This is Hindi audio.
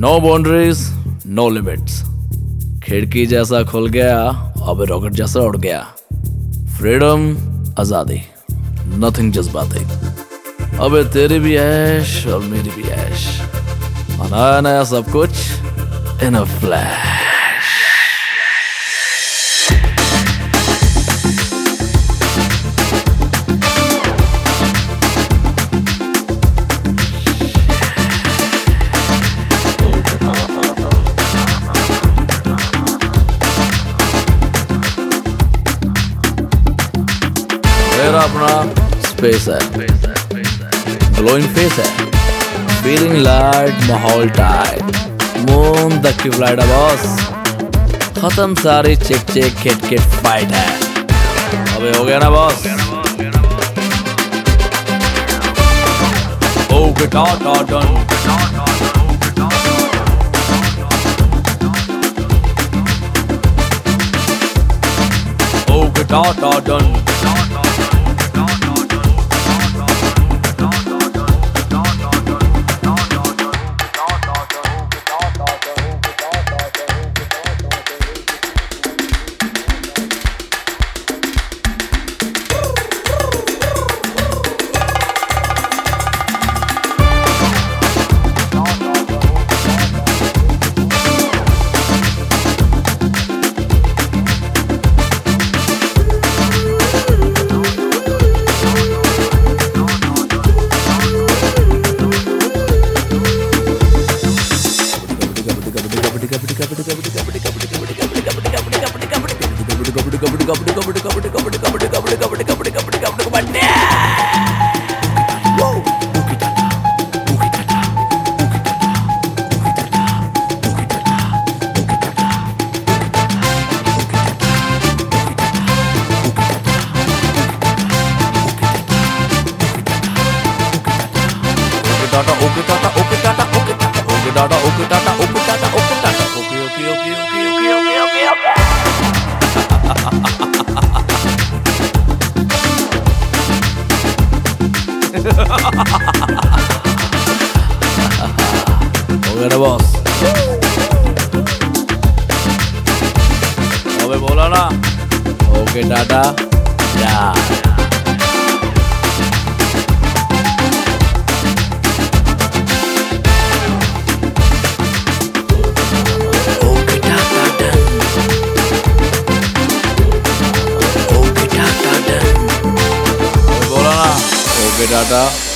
No boundaries no limits. खिड़की जैसा खुल गया, अब रॉकेट जैसा उड़ गया। फ्रीडम, आजादी, नथिंग जज्बाती। अबे तेरी भी ऐश और मेरी भी ऐश, नया नया सब कुछ इन अ फ्लैश। मेरा अपना स्पेस है, ग्लोइंग फेस है, फीलिंग लाइट, माहौल टाइट, मून तक की फ्लाइट है बॉस। खत्म सारी चिक चिक किट किट फाइट है। अबे हो गया ना boss? Okay tata done. Okay tata done. Boss अबे बोला ना, ओके टाटा यार। टाटा।